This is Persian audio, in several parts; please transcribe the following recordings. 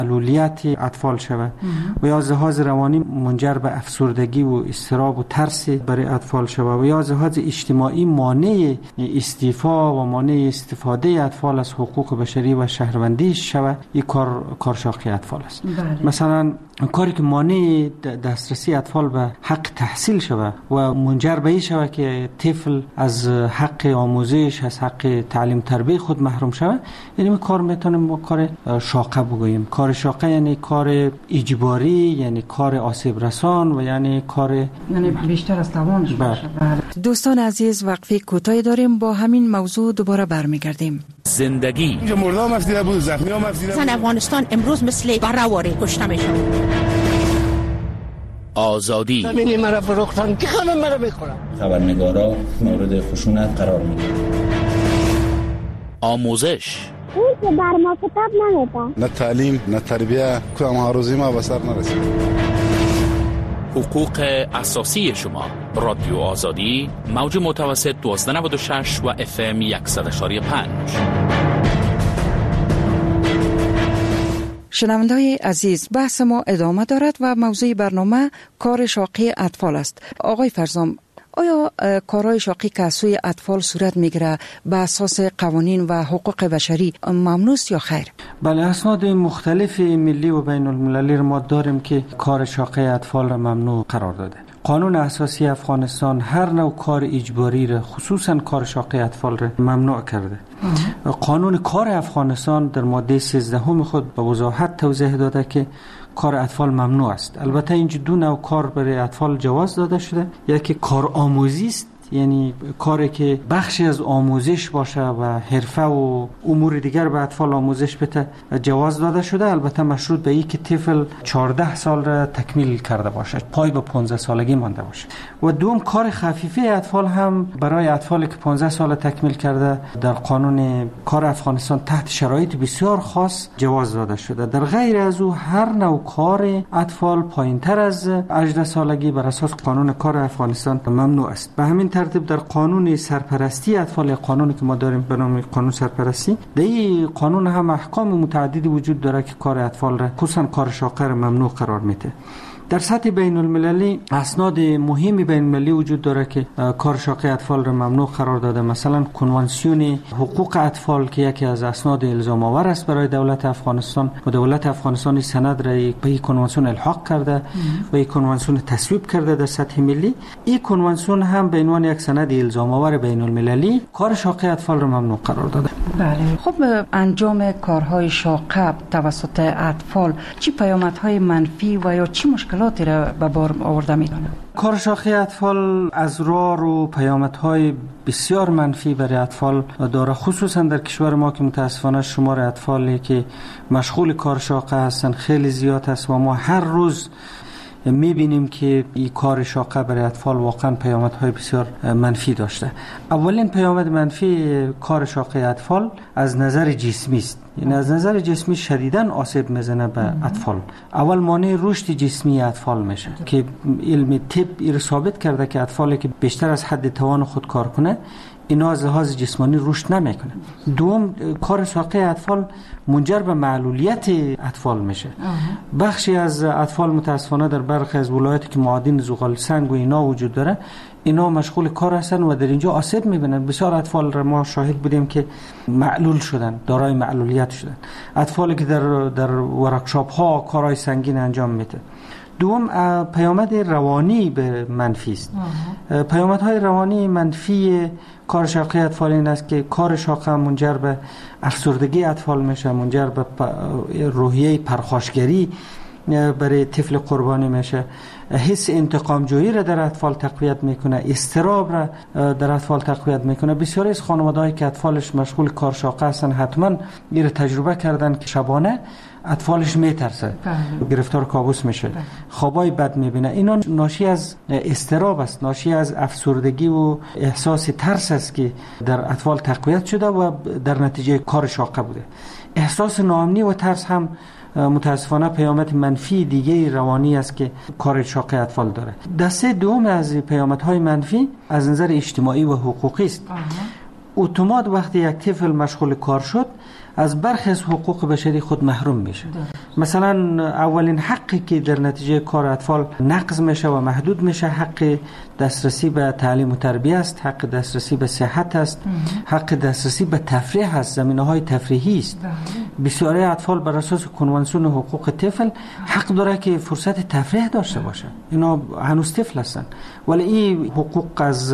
معلولیت اطفال شود و یا از لحاظ روانی منجر به افسردگی و اضطراب و ترس برای اطفال شود و یا از لحاظ اجتماعی مانع استیفا و مانع استفاده اطفال از حقوق بشری و شهروندی شود، این کار شاقی اطفال است. مثلا کاری که مانع دسترسی اطفال به حق تحصیل شود و منجر به این شود که طفل از حق آموزش، از حق تعلیم تربیت خود محروم شود، یعنی کار میتونیم کار شاقه بگوییم. کار شاقه یعنی کار اجباری، یعنی کار آسیب رسان و یعنی بیشتر از توانش باشه. دوستان عزیز، وقفه کوتاهی داریم، با همین موضوع دوباره برمیگردیم. زندگی اینجا مردم افزیده بود، زخمی هم افزیده بود. افغانستان امروز مثل بره‌واره کشته میشه. آزادی زمینی مرا فروختن که خانم مرا بخورم. خبرنگارا مورد خشونت قرار میگیرن. آموزش اون که بر ما کتاب نمیدن، نه تعلیم نه تربیه، کام هروزی ما به سر نرسید. حقوق اساسی شما. رادیو آزادی، موج متوسط 1296 و FM 100.5. شنونده‌های عزیز، بحث ما ادامه دارد و موضوع برنامه کار شاقی اطفال است. آقای فرزام، آیا کارهای شاقی که از سوی اطفال صورت میگیره به اساس قوانین و حقوق بشری ممنوع است یا خیر؟ بله، اسناد مختلف ملی و بین المللی ما داریم که کار شاقی اطفال را ممنوع قرار داده. قانون اساسی افغانستان هر نوع کار اجباری را، خصوصا کار شاقی اطفال را ممنوع کرده. قانون کار افغانستان در ماده 13 خود به وضاحت توضیح داده که کار اطفال ممنوع است. البته اینجا دو نوع کار برای اطفال جواز داده شده. یکی کار آموزی است، یعنی کاری که بخشی از آموزش باشه و حرفه و امور دیگر به اطفال آموزش بده جواز داده شده، البته مشروط به این که طفل 14 سال را تکمیل کرده باشه، پای به 15 سالگی مانده باشه. و دوم کار خفیفه اطفال هم برای اطفالی که 15 سال تکمیل کرده در قانون کار افغانستان تحت شرایط بسیار خاص جواز داده شده. در غیر از او هر نوع کار اطفال پایینتر از 18 سالگی بر اساس قانون کار افغانستان ممنوع است. به همین ترتیب در قانون سرپرستی اطفال، قانونی که ما داریم به نام قانون سرپرستی، در این قانون هم احکام متعددی وجود داره که کار اطفال را، خصوصا کار شاقه را ممنوع قرار میده. در سطح بین المللی اسناد مهمی بین المللی وجود داره که کار شاقی اطفال را ممنوع قرار داده. مثلا کنوانسیون حقوق اطفال که یکی از اسناد الزام آور است برای دولت افغانستان و دولت افغانستان سند را به این کنوانسیون الحاق کرده و این کنوانسیون تصویب کرده در سطح ملی. این کنوانسیون هم به عنوان یک سند الزام آور بین المللی کار شاقی اطفال را ممنوع قرار داده. بله. خب انجام کارهای شاقه توسط اطفال چه پیامدهای منفی و یا چه مشکلاتی را به بار آورده می‌دانه؟ کار شاقی اطفال از راه و پیامدهای بسیار منفی برای اطفال داره، خصوصا در کشور ما که متاسفانه شمار اطفالی که مشغول کار شاقه هستند خیلی زیاد است و ما هر روز میبینیم که این کار شاقه برای اطفال واقعا پیامدهای بسیار منفی داشته. اولین پیامد منفی کار شاقه اطفال از نظر جسمی است. یعنی از نظر جسمی شدیداً آسیب میزنه به اطفال. اول مانع رشد جسمی اطفال میشه که علم طب این ثابت کرده که اطفالی که بیشتر از حد توان خود کار کنه اینا از لحاظ جسمانی رشد نمیکنه. دوم، کار شاقه اطفال منجر به معلولیت اطفال میشه. بخشی از اطفال متاسفانه در برخی از ولایاتی که معادن زغال سنگ و اینا وجود داره، اینا مشغول کار هستن و در اینجا آسیب میبینن. بسیار اطفال را ما شاهد بودیم که معلول شدن، دارای معلولیت شدن. اطفالی که در ورکشاپ ها کارهای سنگین انجام میده. دوم، پیامد روانی به منفی است. پیامدهای روانی منفی کار شاقه اطفال این است که کار شاقه منجر به افسردگی اطفال میشه، منجر به روحیه پرخاشگری برای طفل قربانی میشه، حس انتقام جویی را در اطفال تقویت میکنه، اضطراب را در اطفال تقویت میکنه. بسیاری از خانوادهایی که اطفالش مشغول کار شاقه هستن حتما این را تجربه کردن که شبانه اطفالش میترسه، گرفتار کابوس میشه، خوابای بد میبینه. اینا ناشی از اضطراب است، ناشی از افسردگی و احساس ترس است که در اطفال تقویت شده و در نتیجه کار شاقه بوده. احساس ناامنی و ترس هم متاسفانه پیامد منفی دیگه روانی است که کار شاقه اطفال داره. دسته دوم از پیامدهای منفی از نظر اجتماعی و حقوقی است. اتومات وقتی یک طفل مشغول کار شد از برخی از حقوق بشری خود محروم میشه. مثلا اولین حقی که در نتیجه کار اطفال نقض میشه و محدود میشه حق دسترسی به تعلیم و تربیت است، حق دسترسی به صحت است، حق دسترسی به تفریح است، زمینه‌های تفریحی است. بسیاری اطفال بر اساس کنوانسیون حقوق طفل حق داره که فرصت تفریح داشته باشه. اینا هنوز طفل هستن ولی این حقوق از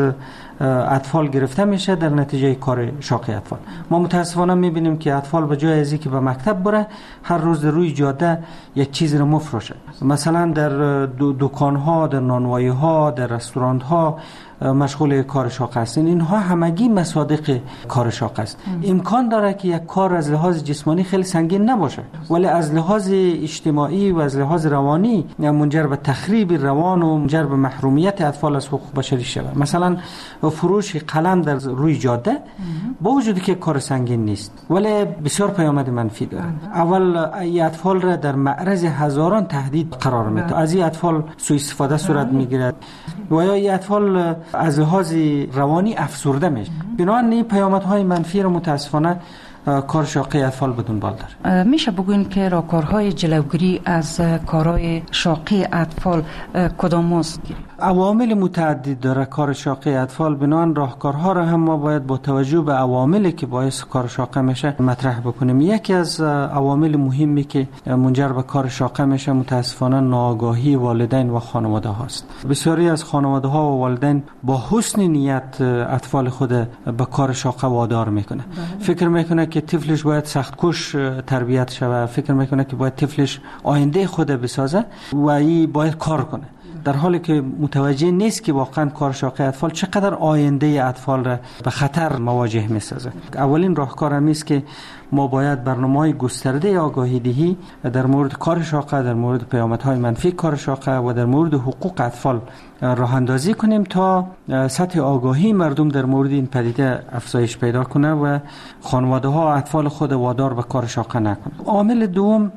اطفال گرفته میشه در نتیجه کار شاقی اطفال. ما متاسفانه میبینیم که اطفال به جای از اینکه به مکتب بره هر روز روی جاده یک چیز رو مفروشه. مثلا در دکان‌ها، در نانوایی‌ها، در رستوران‌ها مشغول کار شاق هستین. اینها همگی مصادیق کار شاق است. امکان داره که یک کار از لحاظ جسمانی خیلی سنگین نباشه ولی از لحاظ اجتماعی و از لحاظ روانی منجر به تخریب روان و منجر به محرومیت اطفال از حقوق بشری شود. مثلا فروش قلم در روی جاده با وجودی که کار سنگین نیست ولی بسیار پیامد منفی داره. اول این اطفال را در معرض هزاران تهدید قرار میده. از این اطفال سوء استفاده صورت میگیرد و یا این اطفال از لحاظ روانی افسرده میشه. بنابراین این پیامدهای منفی رو متاسفانه کار شاقی اطفال به دنبال داره. میشه بگوین که راهکارهای جلوگیری از کارهای شاقی اطفال کدام است؟ عوامل متعدد داره کار شاقی اطفال. بنابراین راهکارها را هم ما باید با توجه به عواملی که باعث کار شاقه میشه مطرح بکنیم. یکی از عوامل مهمی که منجر به کار شاقه میشه متاسفانه ناآگاهی والدین و خانواده هاست. بسیاری از خانواده ها و والدین با حسن نیت اطفال خود به کار شاقه وادار میکنه. فکر میکنه که طفلش باید سختکوش تربیت شود، فکر میکنه که باید طفلش آینده خود بسازه و این باید کار کنه، در حالی که متوجه نیست که واقعا کار شاقی اطفال چقدر آینده اطفال را به خطر مواجه می‌سازه. اولین راهکار هم است که ما باید برنامه‌های گسترده آگاهی دهی در مورد کار شاقه، در مورد پیامدهای منفی کار شاقه و در مورد حقوق اطفال راه اندازی کنیم تا سطح آگاهی مردم در مورد این پدیده افزایش پیدا کنه و خانواده‌ها و اطفال خود وادار به کار شاقه نکنند. عامل دوم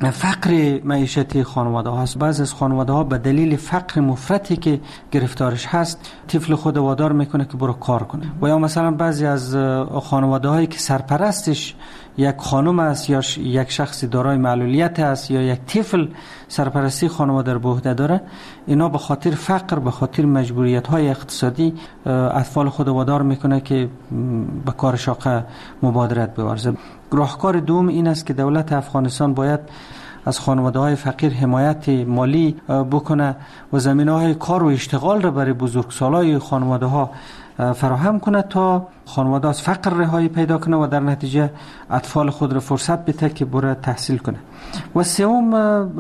فقر معیشتی خانواده هاست. بعضی از خانواده ها به دلیل فقر مفرطی که گرفتارش هست طفل خود وادار میکنه که برو کار کنه. و یا مثلا بعضی از خانواده هایی که سرپرستش یک خانم است یا یک شخص دارای معلولیت است یا یک طفل سرپرستی خانواده رو به عهده داره، اینا به خاطر فقر، به خاطر مجبوریت های اقتصادی اطفال خود وادار میکنه که به کار شاقه مبادرت بورزه. راهکار دوم این است که دولت افغانستان باید از خانواده‌های فقیر حمایت مالی بکنه و زمینه‌های کار و اشتغال را برای بزرگسالای خانواده‌ها فراهم کنه تا خانواده از فقر رهایی پیدا کنه و در نتیجه اطفال خود را فرصت بده که بره تحصیل کنه. و سوم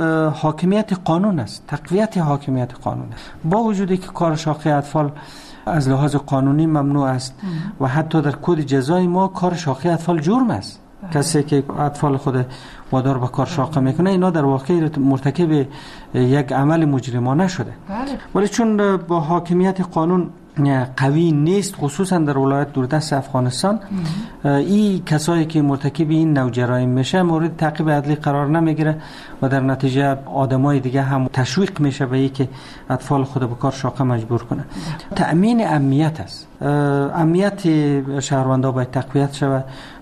حاکمیت قانون است، تقویت حاکمیت قانون است. با وجودی که کار شاقی اطفال از لحاظ قانونی ممنوع است و حتی در کد جزای ما کار شاقی اطفال جرم است. کسی که اطفال خود وادار به کار شاقه میکنه اینا در واقع مرتکب یک عمل مجرمانه شده. ولی چون با حاکمیت قانون قوی نیست، خصوصا در ولایت دوردست افغانستان، این کسایی که مرتکب این نوع جرایم میشه مورد تعقیب عدلی قرار نمیگیره و در نتیجه آدمای دیگه هم تشویق میشه به اینکه اطفال خود به کار شاقه مجبور کنه. تأمین امنیت است. امنیت شهروندان باید تقویت شود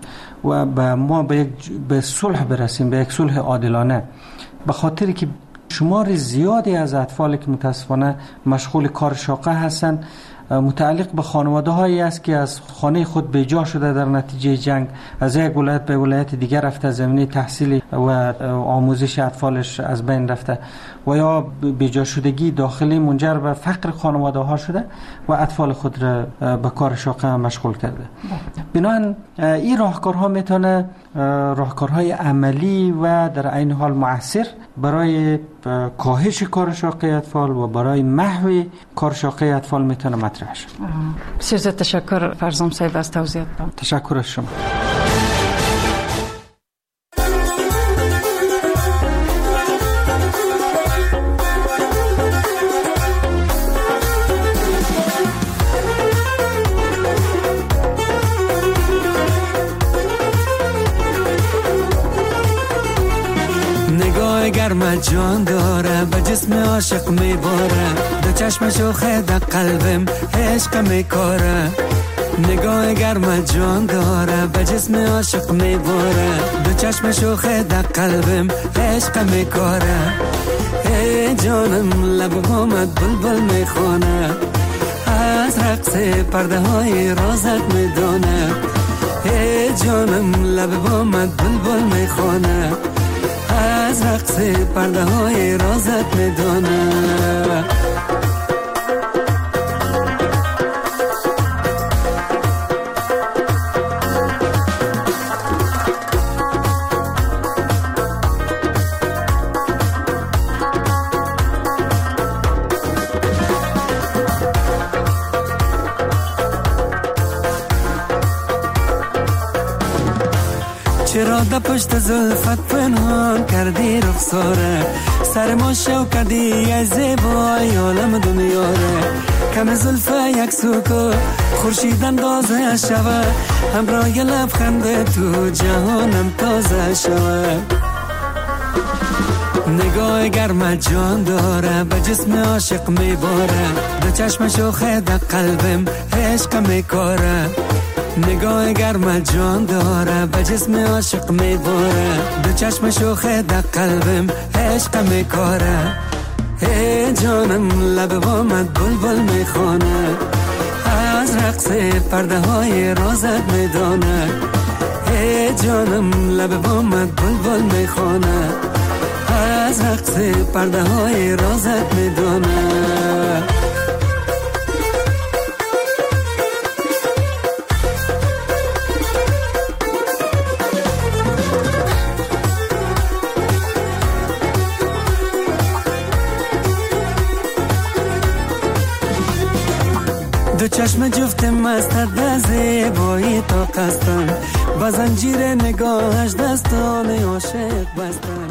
و ما به صلح برسیم، به یک صلح عادلانه، به خاطری که شمار زیادی از اطفالی که متاسفانه مشغول کار شاقه هستند متعلق به خانواده هایی است که از خانه خود بیجا شده در نتیجه جنگ، از یک ولایت به ولایت دیگر رفته، زمینه تحصیلی و آموزش اطفالش از بین رفته و یا بیجا شدگی داخلی منجر به فقر خانواده ها شده و اطفال خود را به کار شاقه مشغول کرده. بنابراین این راهکارها میتونه راهکارهای عملی و در عین حال مؤثر برای کاهش کار شاقه اطفال و برای محو کار شاقه اطفال میتونه مطرح شد. بسیار زیاد تشکر فرزام صاحب از توضیحاتتان. تشکر از شما. گرم جان داره به جسم عاشق میباره، دو چشم شوخه در قلبم عشق میکاره، نگاه گرم جان داره به جسم عاشق میباره دو چشم شوخه در قلبم عشق میکاره ای جانم لب بامت بلبل میخونه از رقص پرده های رازت میدونه ای جانم لب بامت بلبل میخونه از رقص پرده های رازت میدونه چرا در پشت زلفت پنهان کردی رخساره سر ما شو کردی ای زیبای عالم دنیاره کم زلفه یک سوکو خورشید اندازه شوه همراه لبخند تو جهانم تازه شوه نگاه گرم جان داره به جسم عاشق میباره دو چشم شوخه در قلبم عشق میکاره نگاه گرم جان داره به جسم عاشق میباره دو چشم شوخه در قلبم عشق میکاره ای جانم لب بامت بلبل میخونه از رقص پرده های رازت میدونه ای جانم لب بامت بلبل میخونه از رقص پرده های رازت میدونه دو چشم جفت مستت به زیبایی تا قصدن با زنجیر نگاهش دستان عاشق بستن